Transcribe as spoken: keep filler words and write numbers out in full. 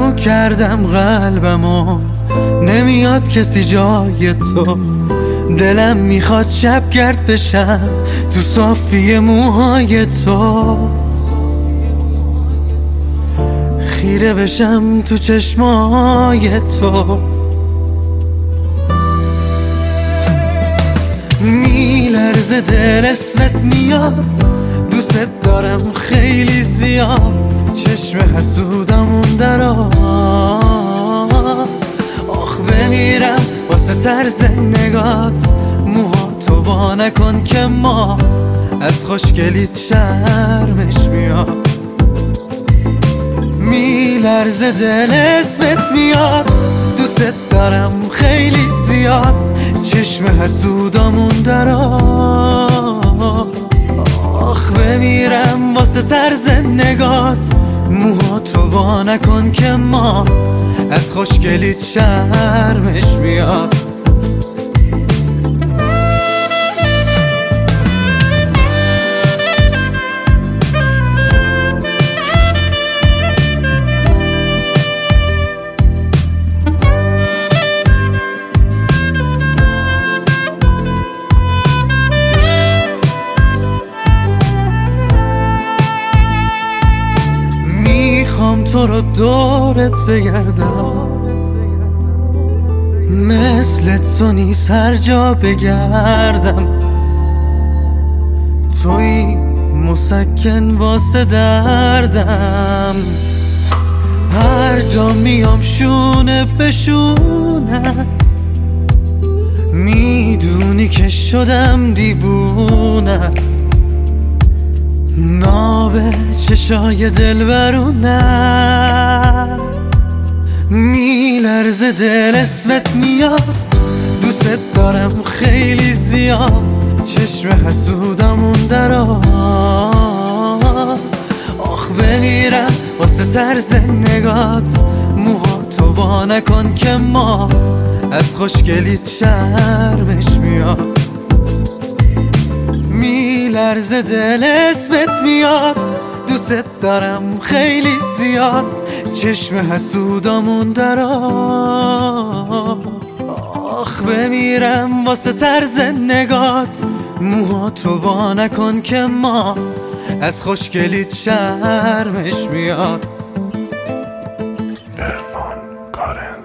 ممنوع کردم قلبمو، نمیاد کسی جای تو. دلم میخواد شبگرد بشم تو صافی موهای تو، خیره بشم تو چشمای تو. میلرزه دل اسمت میاد، دوست دارم خیلی زیاد. چشم حسودمون درا، آخ بمیرم واسه طرز نگات. موها تو وا نکن که ما از خوشگلیت شرمش میاد. میلرزه دل اسمت میاد، دوست دارم خیلی زیاد. چشم حسودمون درا، آخ بمیرم واسه طرز نگات. موها تو وا نکن که ما از خوشگلیت شرمش میاد. میخوام تو رو دورت بگردم، مثل تو نیست هر جا بگردم. توی مسکن واسه دردم، هر جا میام شونه بشونت. میدونی که شدم دیوونت، نابه چشای دلبرونم. میلرزه دل اسمت میاد، دوست دارم خیلی زیاد. چشم حسودمون درا، آخ بمیرم واسه طرز نگات. موها تو وا نکن که ما از خوشگلیت شرمش میاد. میلرزه دل اسمت میاد، دوست دارم خیلی زیاد. چشم حسودمون درا، آخ بمیرم واسه طرز نگات. موها تو وا نکن که ما از خوشگلیت شرمش میاد. عرفان کارن